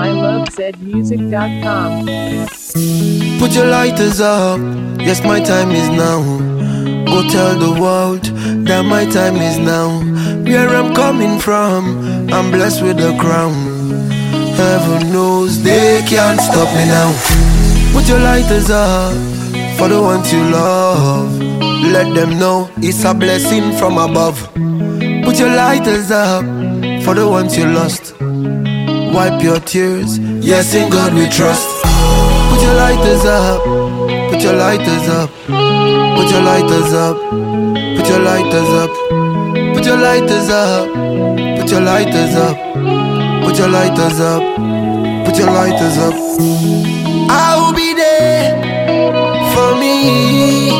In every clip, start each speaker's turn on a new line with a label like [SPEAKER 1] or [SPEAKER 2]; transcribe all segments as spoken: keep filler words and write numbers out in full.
[SPEAKER 1] my love zed music dot com.
[SPEAKER 2] Put your lighters up, yes my time is now. Go tell the world that my time is now. Where I'm coming from, I'm blessed with a crown. Heaven knows they can't stop me now. Put your lighters up for the ones you love. Let them know it's a blessing from above. Put your lighters up for the ones you lost. Wipe your tears, yes in God we trust. Put your lighters up, put your lighters up, put your lighters up, put your lighters up, put your lighters up, put your lighters up, put your lighters up, put your lighters up. I'll be there for me,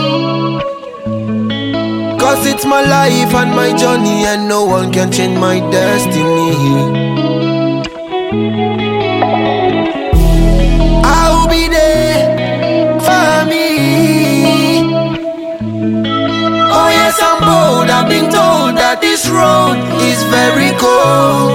[SPEAKER 2] cause it's my life and my journey, and no one can change my destiny. I'll be there for me. Oh yes, I'm bold. I've been told that this road is very cold.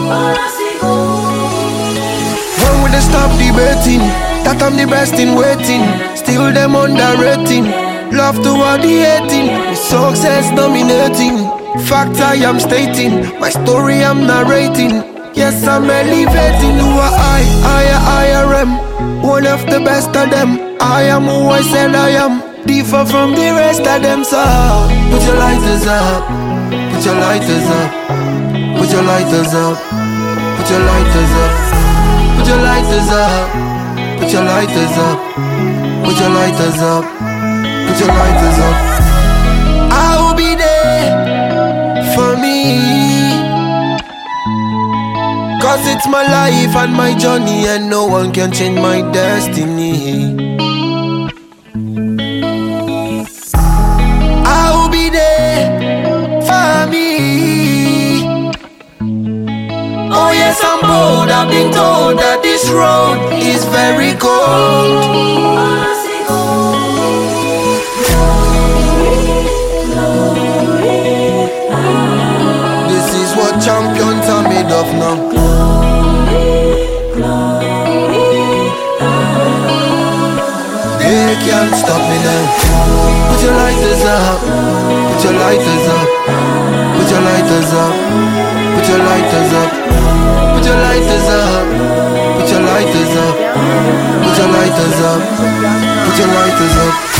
[SPEAKER 2] When will they stop debating that I'm the best in waiting? Still them underrating. Love toward the hating, with success dominating. Fact I am stating, my story I'm narrating. Yes, I'm elevating. Who are I? I, I, I am one of the best of them. I am who I said I am, different from the rest of them. So put your lighters up, put your lighters up, put your lighters up, put your lighters up, put your lighters up, put your lighters up, put your lighters up, put your lighters up. I will be there for me, cause it's my life and my journey, and no one can change my destiny. I'll be there for me. Oh yes, I'm bold. I've been told that this road is very cold. This is what champions are made of now. They can't stop me now. Put your lighters up, put your lighters up, put your lighters up, put your lighters up, put your lighters up, put your lighters up, put your lighters up, put your lighters up.